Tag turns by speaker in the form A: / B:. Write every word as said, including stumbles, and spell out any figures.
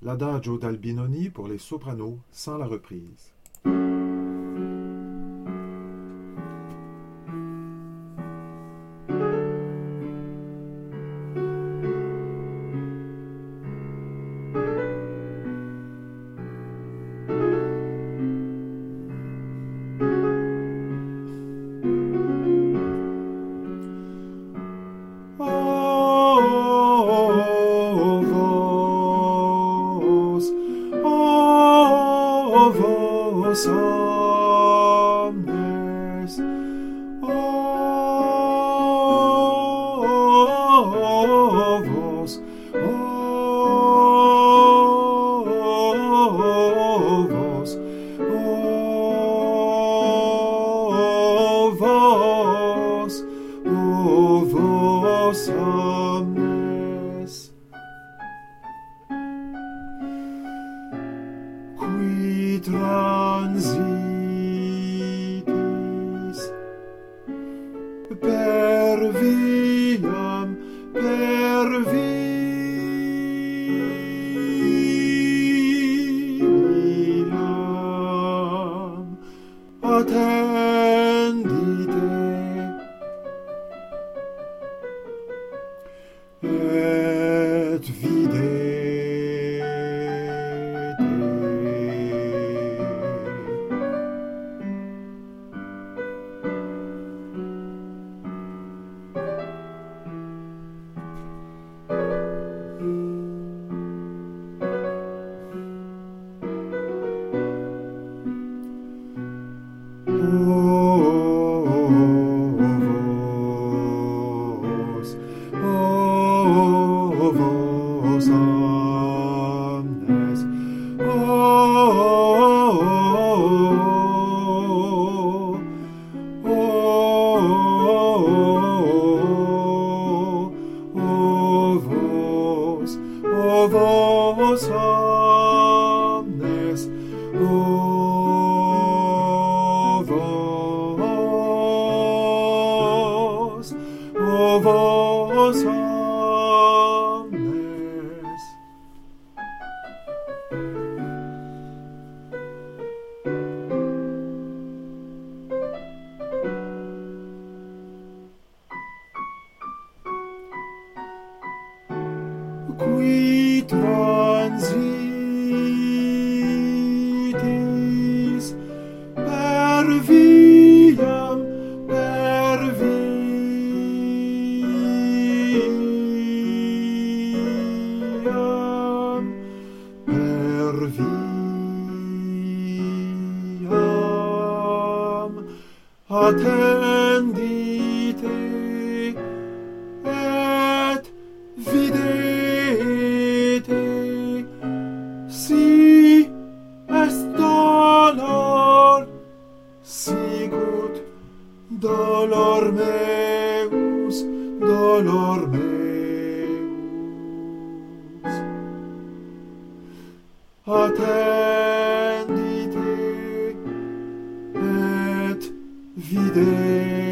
A: l'Adagio d'Albinoni pour les sopranos sans la reprise. Somnes, oh, vos, oh, vos, oh, vos, oh, vos somnes. Qui transitis per viam, per viam, attendite et videte. Vos omnes, o vos, o vos omnes. Qui transitis per viam, per viam, per viam, attendite et videte. Si est dolor, sicut dolor meus, dolor meus. Attendite et videte.